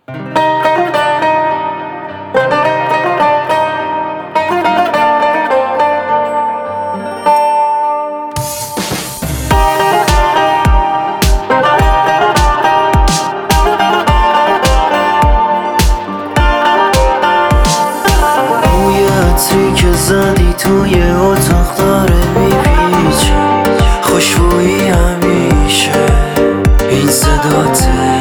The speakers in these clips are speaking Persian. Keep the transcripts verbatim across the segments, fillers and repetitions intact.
زدی توی اتاق داره میپیچه، خوشبویی همیشه این صداته،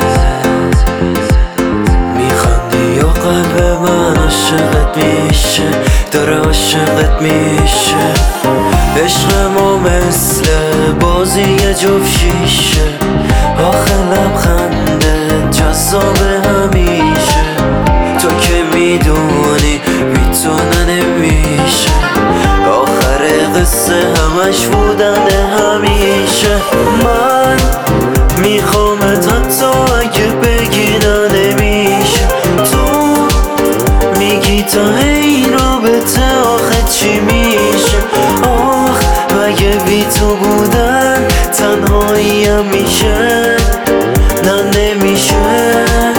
میخندی یا قلب من عاشقت میشه، داره عاشقت میشه. عشق ما مثل بازی جفت شیشه، آخه لبخنده جذاب همیشه. تو که میدونی میتونه نمیشه، آخر قصه همش بودن همیشه. من میخوامت حتی اگه بگی نمیشه، تو میگی تا این رابطه آخه چی میشه. آخ مگه بی تو بودن تنهایی هم میشه؟ نه نمیشه.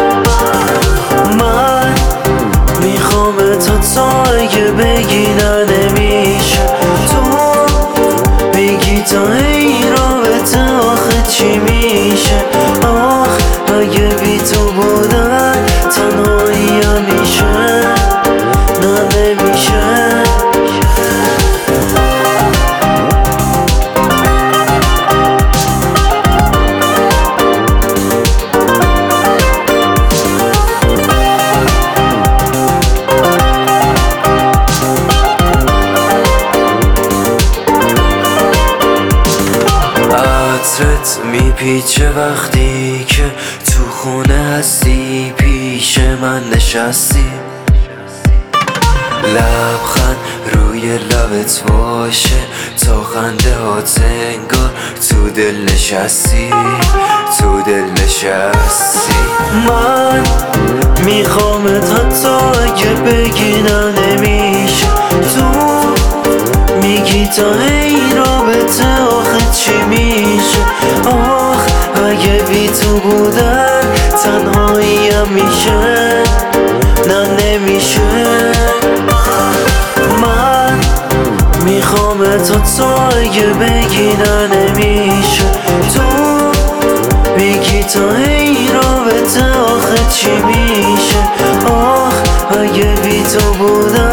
من میخوامت حتی اگه بگی نه نمیشه، تو میگی تا این رابطه آخه چی میشه. آخ اگه بی تو بودن تنهایی هم میشه، نه نمیشه. عطرت میپیچه وقتی که تو خونه هستی، پیش من نشستی. لبخند روی لبت باشه تا خنده هات انگار تو دل نشستی، تو دل نشستی. من میخوامت حتی اگه بگی نه نمیشه، تو میگی تا این رابطه آخه چی میشه. آخ اگه بی تو بودن تنهایی هم میشه، نه نمیشه. من میخوامت حتی اگه بگی نه نمیشه، تو میگی تا این رابطه آخه چی میشه. آخ اگه بی تو بودن